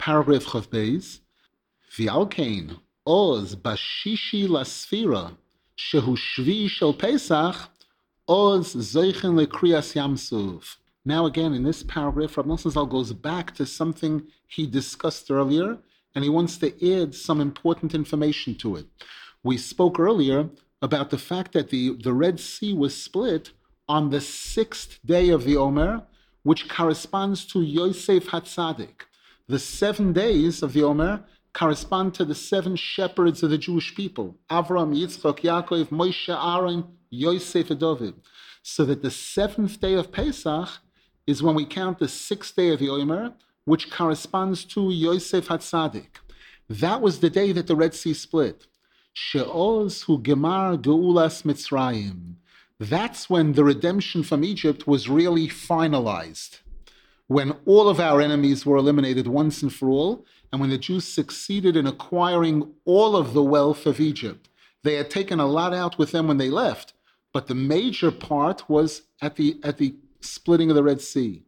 paragraph Chav Beis, V'alkein oz bashishi lasfira shehu shvi shel Pesach oz zoichen lekriyas yamsuv. Now again, in this paragraph, Rav Nosson Zal goes back to something he discussed earlier, and he wants to add some important information to it. We spoke earlier about the fact that the Red Sea was split on the 6th day of the Omer, which corresponds to Yosef HaTzadik. The 7 days of the Omer correspond to the 7 shepherds of the Jewish people: Avram, Yitzchak, Yaakov, Moshe, Aaron, Yosef, and David. So that the 7th day of Pesach is when we count the 6th day of the Omer, which corresponds to Yosef HaTzadik. That was the day that the Red Sea split. She'oz hu gemar geulas Mitzrayim. That's when the redemption from Egypt was really finalized. When all of our enemies were eliminated once and for all, and when the Jews succeeded in acquiring all of the wealth of Egypt. They had taken a lot out with them when they left, but the major part was at the splitting of the Red Sea.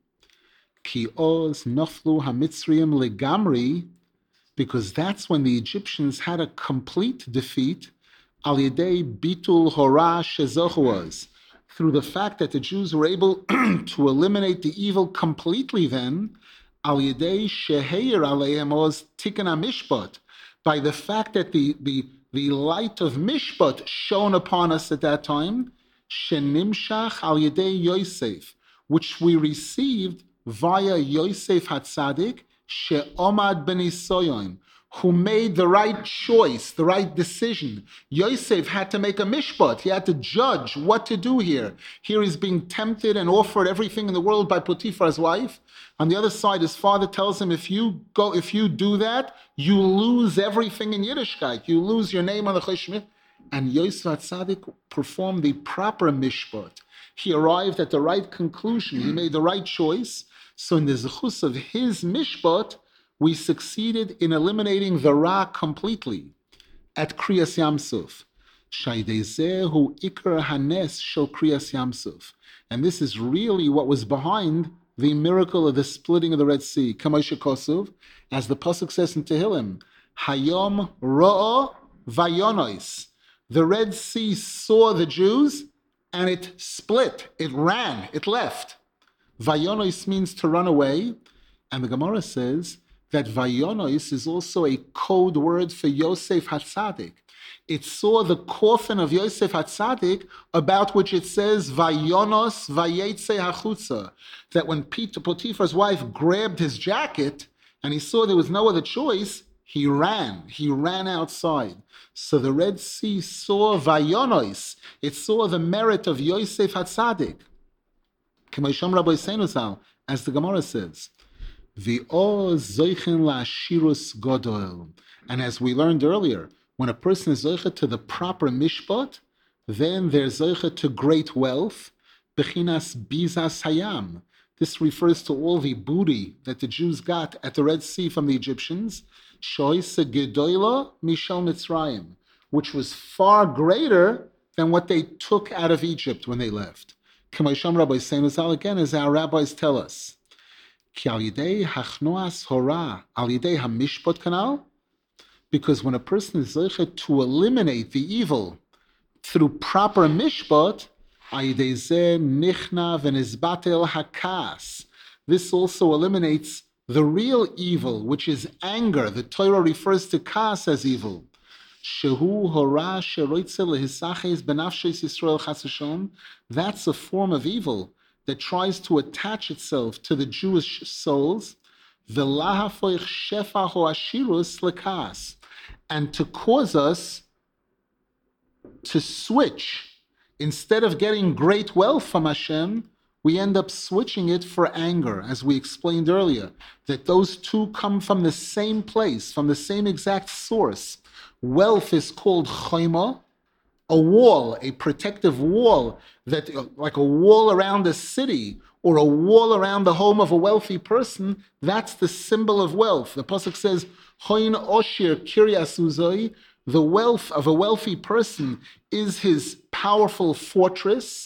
Ki oz noflu hamitzrayim legamri, because that's when the Egyptians had a complete defeat, al yedei bitul hora shezochuaz, through the fact that the Jews were able to eliminate the evil completely then, al yedei sheheir aleihem oz tikkun hamishpat, by the fact that the light of mishpat shone upon us at that time, shenimshach al yedei Yosef, which we received via Yosef HaTzadik, she'omad b'nisoyon, who made the right choice, the right decision. Yosef had to make a mishpat. He had to judge what to do here. Here he's being tempted and offered everything in the world by Potiphar's wife. On the other side, his father tells him, if you do that, you lose everything in Yiddishkeit. You lose your name on the Cheshmit. And Yosef HaTzadik performed the proper mishpat. He arrived at the right conclusion. He made the right choice. So in the zechus of his mishpat, we succeeded in eliminating the Ra completely at Kriyas Yamsuf. Shaidezehu ikar hanes shel Kriyas Yamsuf. And this is really what was behind the miracle of the splitting of the Red Sea. Kamoshe Kosuv, as the pasuk says in Tehillim, Hayom ro'o vayonois. The Red Sea saw the Jews and it split, it ran, it left. Vayonois means to run away, and the Gemara says that Vayonois is also a code word for Yosef HaTzadik. It saw the coffin of Yosef HaTzadik, about which it says Vayonos Vayetze Hachutza, that when Potiphar's wife grabbed his jacket and he saw there was no other choice, he ran outside. So the Red Sea saw Vayonos, it saw the merit of Yosef HaTzadik. As the Gemara says, and as we learned earlier, when a person is zoicha to the proper mishpat, then they're zoicha to great wealth, bechinas bizas hayam. This refers to all the booty that the Jews got at the Red Sea from the Egyptians, shoyse gedola mishal Mitzrayim, which was far greater than what they took out of Egypt when they left. K'maysham Rabbi Seinuzal, again, as our rabbis tell us, Ki al yidei hachnoas hora al yidei hamishpat kanal, because when a person is zeicha to eliminate the evil through proper mishpat, al yidei zeh nichna v'nizbatel hakas. This also eliminates the real evil, which is anger. The Torah refers to kas as evil. Shehu hora sheroitze lehisaches benafshes Yisrael chas v'shalom. That's a form of evil that tries to attach itself to the Jewish souls, v'lahafoich shefa ho'ashirus lekas, and to cause us to switch. Instead of getting great wealth from Hashem, we end up switching it for anger, as we explained earlier, that those two come from the same place, from the same exact source. Wealth is called chayma, a wall, a protective wall, that like a wall around a city or a wall around the home of a wealthy person. That's the symbol of wealth. The pasuk says, "Hoin oshir kiryas uzoi." The wealth of a wealthy person is his powerful fortress.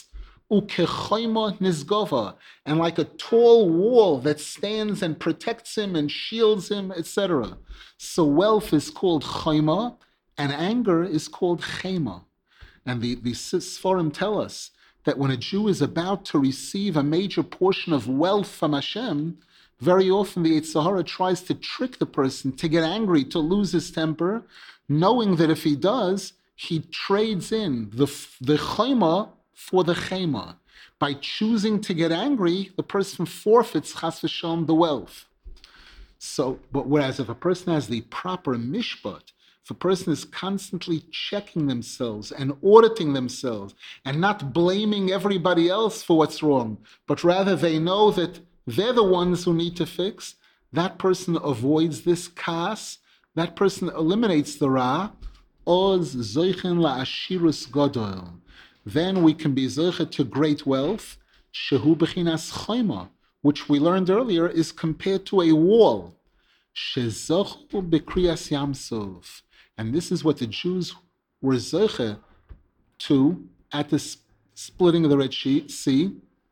Ukechoima nizgova, and like a tall wall that stands and protects him and shields him, etc. So wealth is called choima, and anger is called chema. And the Sforim tell us that when a Jew is about to receive a major portion of wealth from Hashem, very often the Yetzer Hara tries to trick the person to get angry, to lose his temper, knowing that if he does, he trades in the chema for the chema. By choosing to get angry, the person forfeits chas v'shalom the wealth. So, but whereas if a person has the proper mishpat, if a person is constantly checking themselves and auditing themselves and not blaming everybody else for what's wrong, but rather they know that they're the ones who need to fix, that person avoids this kas, that person eliminates the ra, oz zoichen la'ashirus gadol. Then we can be zoichet to great wealth, shehu bechinas choima, which we learned earlier is compared to a wall. Shezochu bekriyas yamsov. And this is what the Jews were zoche to at the splitting of the Red Sea.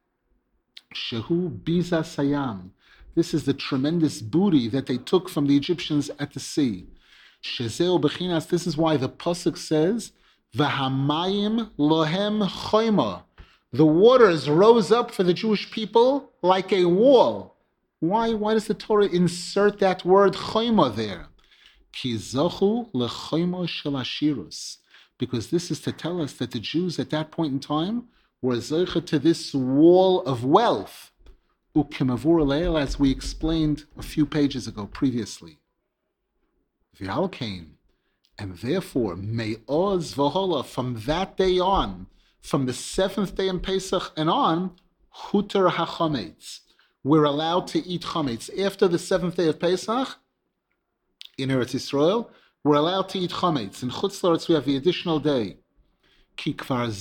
Shehu biza sayam. This is the tremendous booty that they took from the Egyptians at the sea. Shezeu bechinas. This is why the pasuk says, "V'hamayim lohem choima." The waters rose up for the Jewish people like a wall. Why does the Torah insert that word choima there? Ki zochu lechoima shel ashirus. Because this is to tell us that the Jews at that point in time were zoche to this wall of wealth. Ukemavur leil, as we explained a few pages ago previously. V'alkein, and therefore, me'oz v'hola, from that day on, from the seventh day in Pesach and on, huter hachametz, we're allowed to eat chametz. After the seventh day of Pesach, in Eretz Yisrael, we're allowed to eat chametz. In Chutz La'aretz, we have the additional day. Ki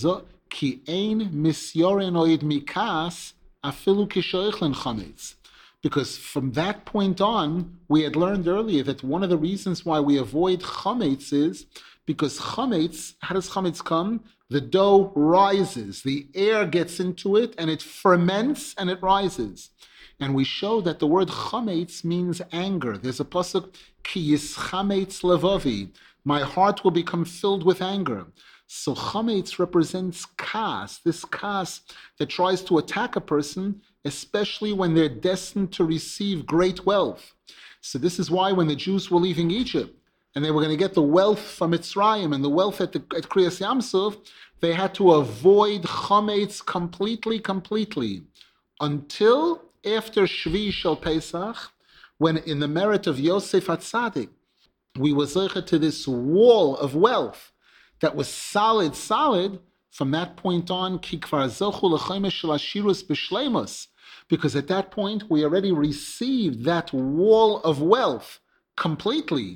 ein misyoren oid mikas afilu kishoichlen chametz. Because from that point on, we had learned earlier that one of the reasons why we avoid chametz is because chametz, how does chametz come? The dough rises, the air gets into it, and it ferments and it rises. And we show that the word chametz means anger. There's a pasuk, ki yischametz levavi, my heart will become filled with anger. So chametz represents kas, this kas that tries to attack a person, especially when they're destined to receive great wealth. So this is why when the Jews were leaving Egypt, and they were going to get the wealth from Mitzrayim and the wealth at Kriyas Yamsuf, they had to avoid chametz completely, until after Shvi Shel Pesach, when in the merit of Yosef HaTzadik, we were zeicha to this wall of wealth that was solid. From that point on, ki kvar zochu l'chaimesh shel ashirus b'shleimus, because at that point we already received that wall of wealth completely.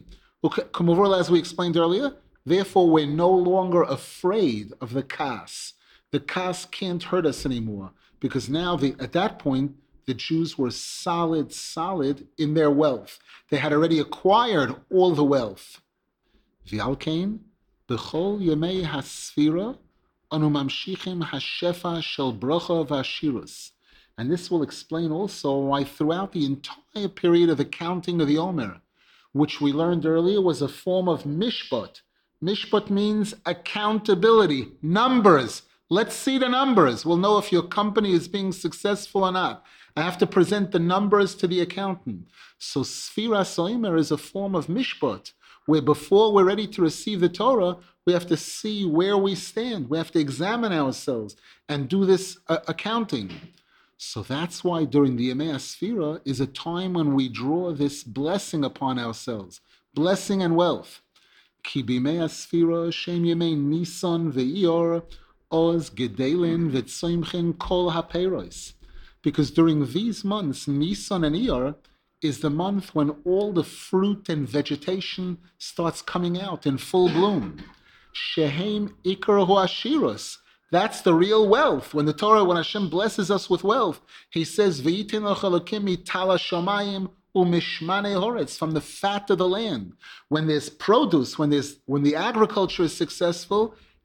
As we explained earlier, therefore we're no longer afraid of the kas. The kas can't hurt us anymore, because now at that point the Jews were solid in their wealth. They had already acquired all the wealth. V'alkein b'chol yemei hasfira anu mamshichim hashefa shel bracha v'ashirus. And this will explain also why throughout the entire period of the counting of the Omer, which we learned earlier was a form of mishpat. Mishpat means accountability, numbers. Let's see the numbers. We'll know if your company is being successful or not. I have to present the numbers to the accountant. So Sfiras Omer is a form of mishpat, where before we're ready to receive the Torah, we have to see where we stand. We have to examine ourselves and do this accounting. So that's why during the Yemei Sfira is a time when we draw this blessing upon ourselves, blessing and wealth. Ki b'Yemei Sfira shem Yemei Nisan ve'Iyar oz gedelin v'tzoimchen kol ha'peiros. Because during these months, Nisan and Iyar, is the month when all the fruit and vegetation starts coming out in full bloom. Shehem ikar ho'ashirus. That's the real wealth. When Hashem blesses us with wealth, He says, "V'yitin l'chalakim mitala shamayim u'mishmane horetz," from the fat of the land. When there's produce, when the agriculture is successful,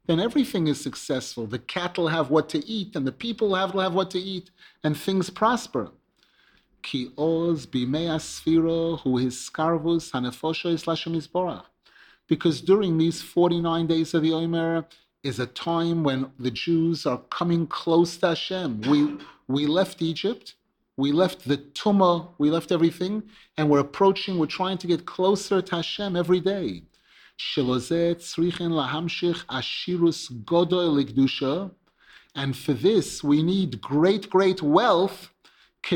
then everything is successful. The cattle have what to eat, and the people have what to eat, and things prosper. Ki oz bimei asfira hu hiskarvus hanefosha is Lashem Yisborach. Because during these 49 days of the Omer is a time when the Jews are coming close to Hashem. We left Egypt, we left the Tumah, we left everything, and we're trying to get closer to Hashem every day. And for this, we need great, great wealth, so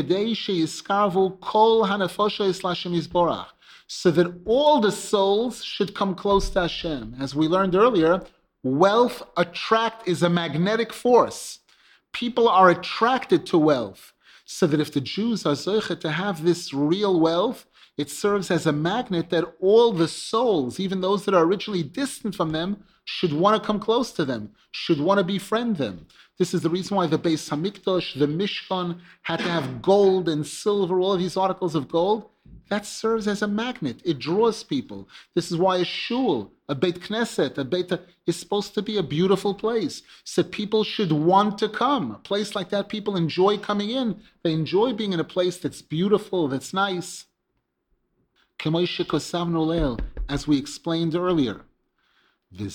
that all the souls should come close to Hashem. As we learned earlier, wealth is a magnetic force. People are attracted to wealth. So that if the Jews are zoche to have this real wealth, it serves as a magnet that all the souls, even those that are originally distant from them, should want to come close to them, should want to befriend them. This is the reason why the Beis Hamikdash, the Mishkan, had to have gold and silver, all of these articles of gold. That serves as a magnet. It draws people. This is why a shul, a Beit Knesset, is supposed to be a beautiful place. So people should want to come. A place like that, people enjoy coming in. They enjoy being in a place that's beautiful, that's nice. As we explained earlier. And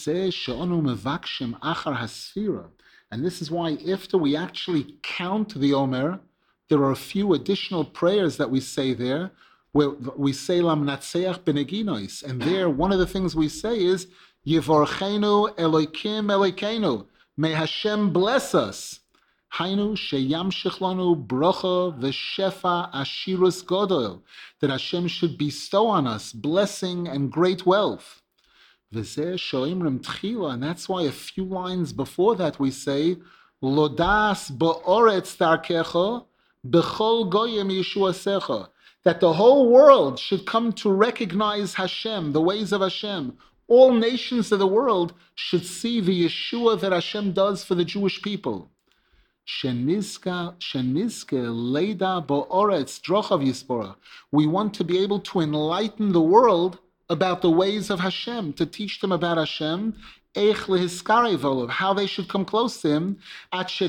this is why after we actually count the Omer, there are a few additional prayers that we say there, where we say Lam Natseach Beneginois, and there one of the things we say is Yevorchenu Elokim Elokeinu. May Hashem bless us. Hainu sheyamshich lanu bracha v'shefa ashirus godol, that Hashem should bestow on us blessing and great wealth. V'zeh shoimrim tchila, and that's why a few lines before that we say Lodas ba'oretz darkecha b'chol goyim yeshuasecha, that the whole world should come to recognize Hashem, the ways of Hashem. All nations of the world should see the Yeshua that Hashem does for the Jewish people. Shenizke leida bo'oretz drochav yispora. We want to be able to enlighten the world about the ways of Hashem, to teach them about Hashem, how they should come close to Him, to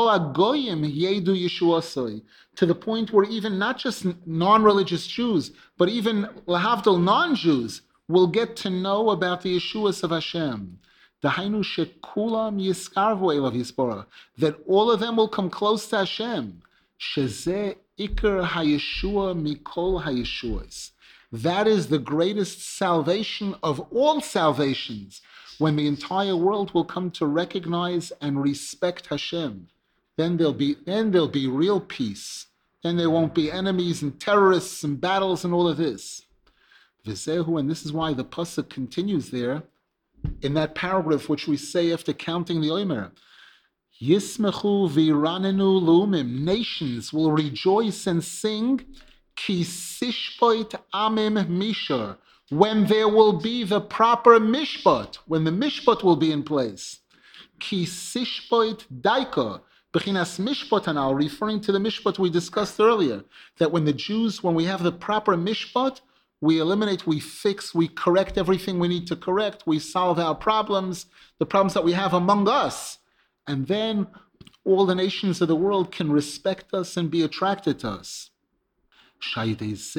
the point where even not just non-religious Jews, but even lahavdil non-Jews will get to know about the Yeshuas of Hashem. That all of them will come close to Hashem. That is the greatest salvation of all salvations, when the entire world will come to recognize and respect Hashem. Then there'll be real peace. Then there won't be enemies and terrorists and battles and all of this. V'zehu, and this is why the pasuk continues there, in that paragraph which we say after counting the Omer. Yismechu v'ranenu lumim, nations will rejoice and sing, ki sishpoit amim mishar, when there will be the proper mishpat, when the mishpat will be in place. Ki sishpoit daika, bechinas mishpat anal, referring to the mishpat we discussed earlier, that when we have the proper mishpat, we eliminate, we fix, we correct everything we need to correct, we solve our problems, the problems that we have among us. And then all the nations of the world can respect us and be attracted to us. This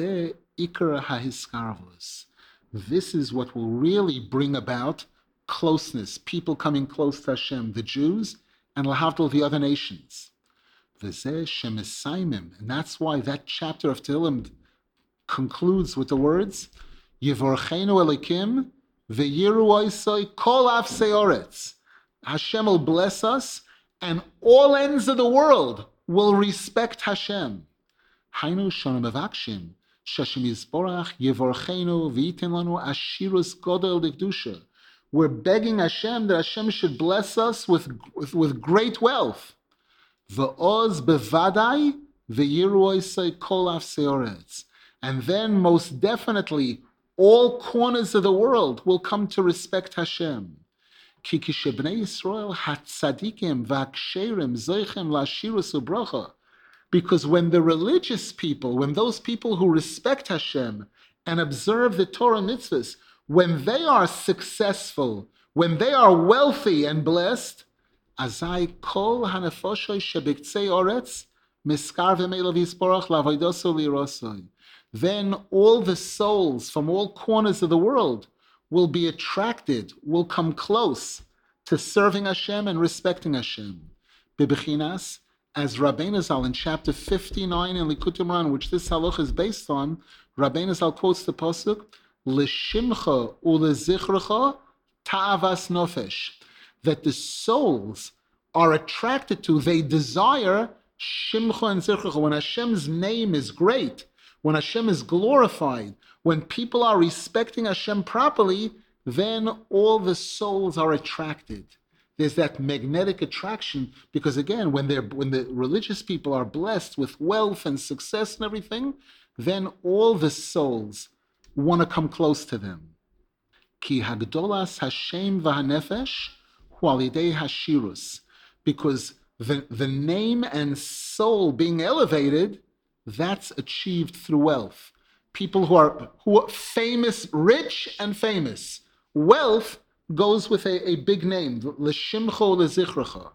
is what will really bring about closeness, people coming close to Hashem, the Jews, and lahavdil, the other nations. And that's why that chapter of Tehillim concludes with the words, Yevorchenu Elikim v'yiru oisoi kol afsei oretz. Hashem will bless us, and all ends of the world will respect Hashem. Hainu shonu mevakshim shashem yizborach yevorchenu v'yitin lanu ashirus godel d'kedusha. We're begging Hashem that Hashem should bless us with great wealth. V'oz bevadai v'yiru oisoi kol afsei oretz. And then, most definitely, all corners of the world will come to respect Hashem. Because when the religious people, when those people who respect Hashem and observe the Torah mitzvahs, when they are successful, When they are wealthy and blessed, azai kol hanefoshoy shebiktzei oretz miskar v'meilav yisporach lavodoso lirosoi. Then all the souls from all corners of the world will be attracted, will come close to serving Hashem and respecting Hashem. Bebechinas, as Rabbeinu Zal in chapter 59 in Likutei Moharan, which this halach is based on, Rabbeinu Zal quotes the pasuk, L'shimcha u'lezichrecha ta'avas nofesh, that the souls are attracted to, they desire shimcha and zichrecha. When Hashem's name is great, when Hashem is glorified, when people are respecting Hashem properly, then all the souls are attracted. There's that magnetic attraction, because again, when the religious people are blessed with wealth and success and everything, then all the souls want to come close to them. Ki hagdolas Hashem v'hanefesh hu al yidei hashirus, because the name and soul being elevated, that's achieved through wealth. People who are famous, rich and famous. Wealth goes with a big name, l'shimcha lezichrecha.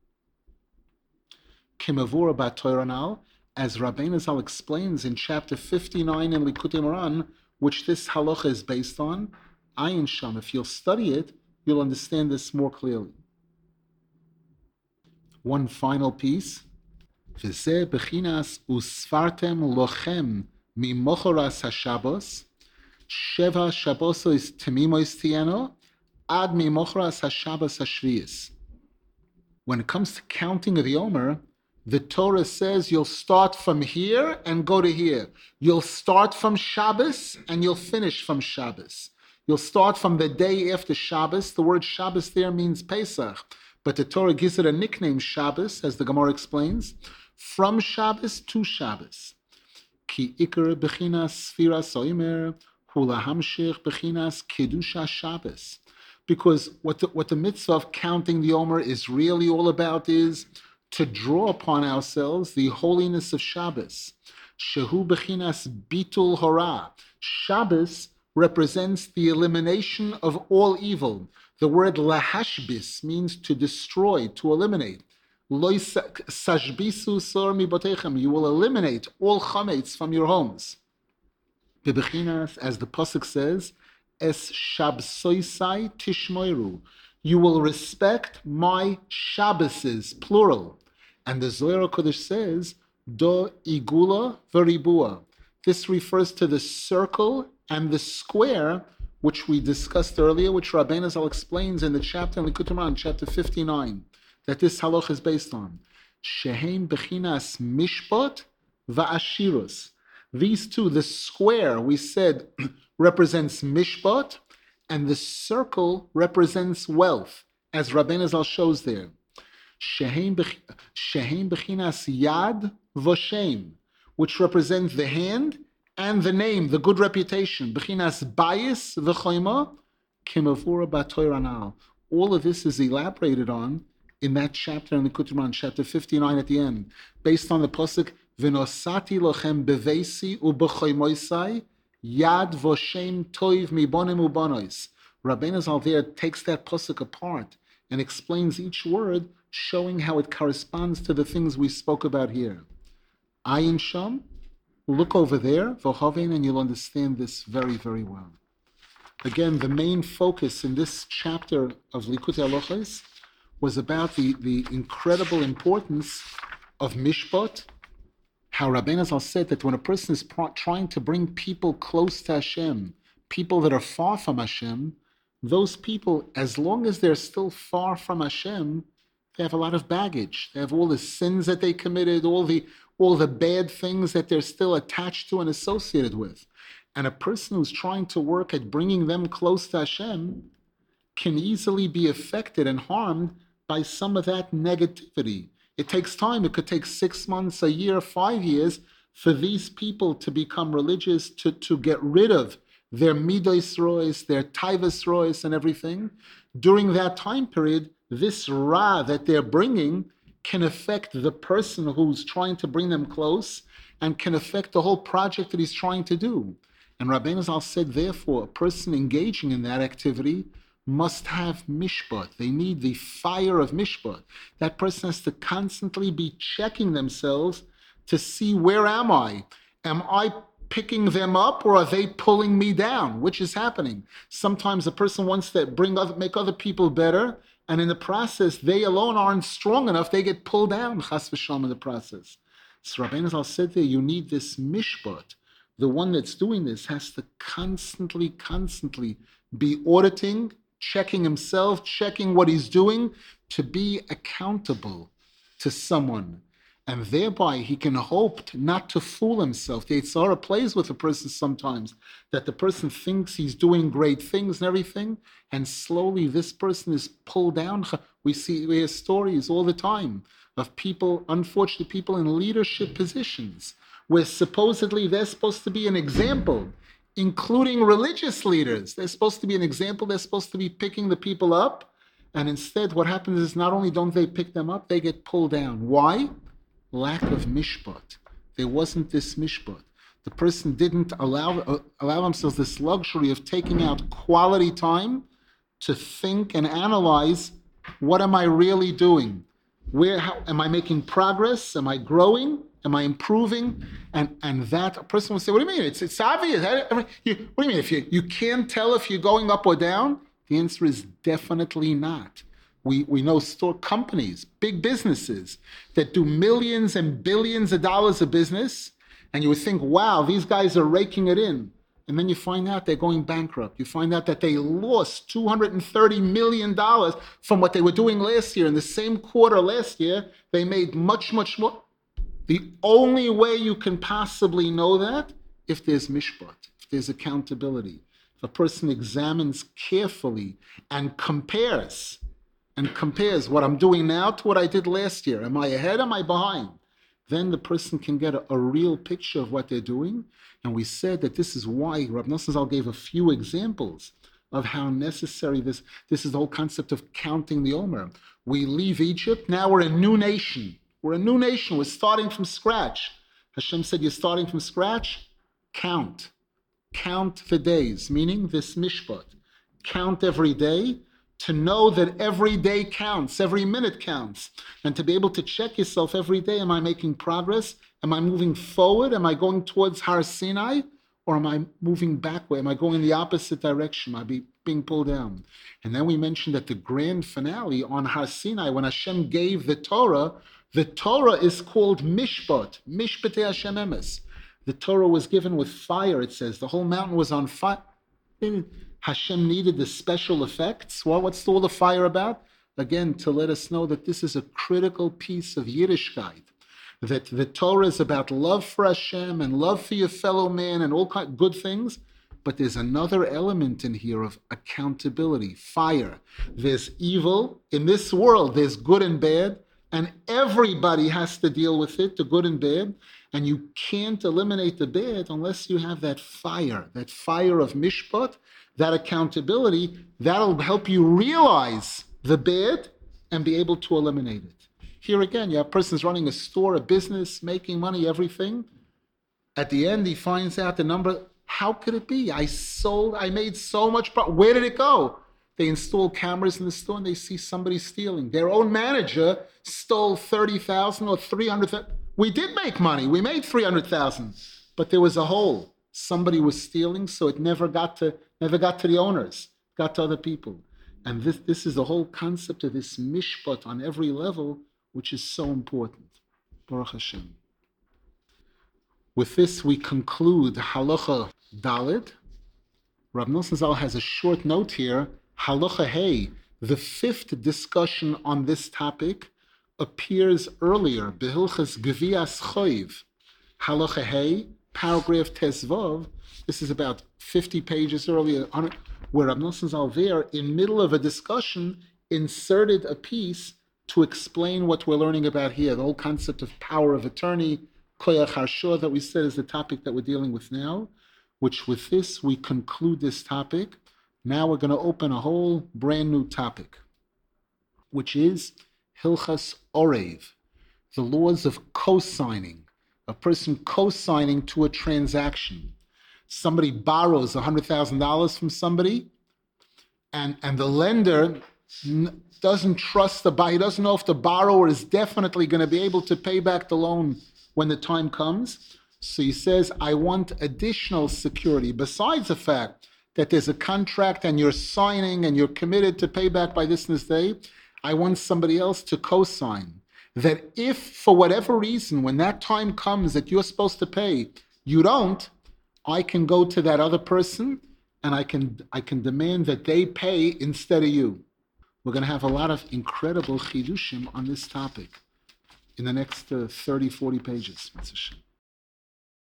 Kimavura b'Torah, as Rabbeinu Zal explains in chapter 59 in Likutei Moharan, which this halacha is based on, Ayin Sham, if you'll study it, you'll understand this more clearly. One final piece. V'zeh bechinas usfartem lochem mimochoras hashabos, sheva shabosos temimos tieno, ad mimochoras hashabos hashviyis. When it comes to counting of the Omer, the Torah says you'll start from here and go to here. You'll start from Shabbos and you'll finish from Shabbos. You'll start from the day after Shabbos. The word Shabbos there means Pesach, but the Torah gives it a nickname, Shabbos, as the Gemara explains, from Shabbos to Shabbos. Ki ikar bechinas sfiras oimer hu lahamshich bechinas kedusha Shabbos. Because what the mitzvah of counting the Omer is really all about is to draw upon ourselves the holiness of Shabbos. Shehu bechinas bitul hora. Shabbos represents the elimination of all evil. The word lahashbis means to destroy, to eliminate. Lo sashbisu sor mibotechem. You will eliminate all chametz from your homes. Bebechinas, as the pasuk says, es shabsoisai tishmoiru. You will respect my Shabboses, plural. And the Zohar Kodesh says, do igula veribua. This refers to the circle and the square, which we discussed earlier, which Rabbeinu Zal explains in the chapter in Likutei Moharan, chapter 59, that this halach is based on. Shehem bechinas mishpat va'ashirus. These two, the square, we said, represents mishpat, and the circle represents wealth, as Rabbeinu Zal shows there. Shehem bechinas yad v'shem, which represents the hand and the name, the good reputation. Bechinas bayis v'choima kimavura b'Torah. All of this is elaborated on in that chapter in the Likutei Moharan, chapter 59 at the end, based on the pasuk v'nosati lochem bevesi u'b'choimoisai yad v'shem toiv mibonim u'bonois. Rabbeinu Zal there takes that pasuk apart and explains each word, showing how it corresponds to the things we spoke about here. Ayin Sham, look over there, V'hovein, and you'll understand this very, very well. Again, the main focus in this chapter of Likutei Halachos was about the incredible importance of Mishpat, how Rabbeinu Zal said that when a person is trying to bring people close to Hashem, people that are far from Hashem, those people, as long as they're still far from Hashem, they have a lot of baggage. They have all the sins that they committed, all the bad things that they're still attached to and associated with. And a person who's trying to work at bringing them close to Hashem can easily be affected and harmed by some of that negativity. It takes time. It could take 6 months, a year, 5 years for these people to become religious, to get rid of their midos rois, their taivas rois and everything. During that time period, this ra that they're bringing can affect the person who's trying to bring them close and can affect the whole project that he's trying to do. And Rabbeinu Zal said, therefore, a person engaging in that activity must have mishpat. They need the fire of mishpat. That person has to constantly be checking themselves to see, where am I? Am I picking them up, or are they pulling me down? Which is happening. Sometimes a person wants to make other people better, and in the process, they alone aren't strong enough. They get pulled down, chas v'shalom, in the process. So Rabbeinu Zal said there, you need this mishpat. The one that's doing this has to constantly be auditing, checking himself, checking what he's doing, to be accountable to someone. And thereby he can hope not to fool himself. The Yetzer Hara plays with a person sometimes, that the person thinks he's doing great things and everything, and slowly this person is pulled down. We hear stories all the time of people, unfortunately people in leadership positions, where supposedly they're supposed to be an example, including religious leaders. They're supposed to be an example. They're supposed to be picking the people up. And instead what happens is, not only don't they pick them up, they get pulled down. Why? Lack of mishpat. There wasn't this mishpat. The person didn't allow themselves this luxury of taking out quality time to think and analyze, what am I really doing? How am I making progress? Am I growing? Am I improving? And that a person will say, what do you mean? It's obvious. What do you mean? If you can't tell if you're going up or down? The answer is definitely not. We know companies, big businesses that do millions and billions of dollars of business, and you would think, wow, these guys are raking it in. And then you find out they're going bankrupt. You find out that they lost $230 million from what they were doing last year. In the same quarter last year, they made much, much more. The only way you can possibly know that, if there's mishpat, if there's accountability. If a person examines carefully and compares what I'm doing now to what I did last year. Am I ahead? Am I behind? Then the person can get a real picture of what they're doing. And we said that this is why Rav Nosson Zal gave a few examples of how necessary this is the whole concept of counting the Omer. We leave Egypt, now we're a new nation. We're a new nation, we're starting from scratch. Hashem said, you're starting from scratch? Count the days, meaning this mishpat. Count every day, to know that every day counts, every minute counts, and to be able to check yourself every day. Am I making progress? Am I moving forward? Am I going towards Har Sinai? Or am I moving backward? Am I going in the opposite direction? Am I being pulled down? And then we mentioned that the grand finale on Har Sinai, when Hashem gave the Torah is called Mishpat, Mishpatei Hashem Emes. The Torah was given with fire, it says. The whole mountain was on fire. Hashem needed the special effects. Well, what's all the fire about? Again, to let us know that this is a critical piece of Yiddishkeit. That the Torah is about love for Hashem and love for your fellow man and all kind of good things. But there's another element in here of accountability, fire. There's evil. In this world, there's good and bad. And everybody has to deal with it, the good and bad. And you can't eliminate the bad unless you have that fire of mishpat, that accountability. That'll help you realize the bad and be able to eliminate it. Here again, you have a person's running a store, a business, making money, everything. At the end, he finds out the number. How could it be? I made so much profit. Where did it go? They install cameras in the store and they see somebody stealing. Their own manager stole 30,000 or 300,000. We did make money. We made 300,000, but there was a hole. Somebody was stealing, so it never got to the owners. It got to other people. And this is the whole concept of this mishpat on every level, which is so important. Baruch Hashem. With this, we conclude Halacha Daled. Rav Nosson Zal has a short note here. Halacha Hey, the fifth discussion on this topic, appears earlier. Behilchas Gvias Choiv. Halacha Hey, paragraph Tezvav. This is about 50 pages earlier, where Rav Nosson Zal there, in middle of a discussion, inserted a piece to explain what we're learning about here, the whole concept of power of attorney, koyach harshah, that we said is the topic that we're dealing with now, which with this we conclude this topic. Now we're going to open a whole brand new topic, which is Hilchas Orev, the laws of co-signing, a person co-signing to a transaction. Somebody borrows $100,000 from somebody, and the lender doesn't trust the buyer. He doesn't know if the borrower is definitely going to be able to pay back the loan when the time comes. So he says, I want additional security besides the fact that there's a contract and you're signing and you're committed to pay back by this and this day. I want somebody else to co-sign that if for whatever reason, when that time comes that you're supposed to pay, you don't, I can go to that other person and I can demand that they pay instead of you. We're going to have a lot of incredible chidushim on this topic in the next 30, 40 pages.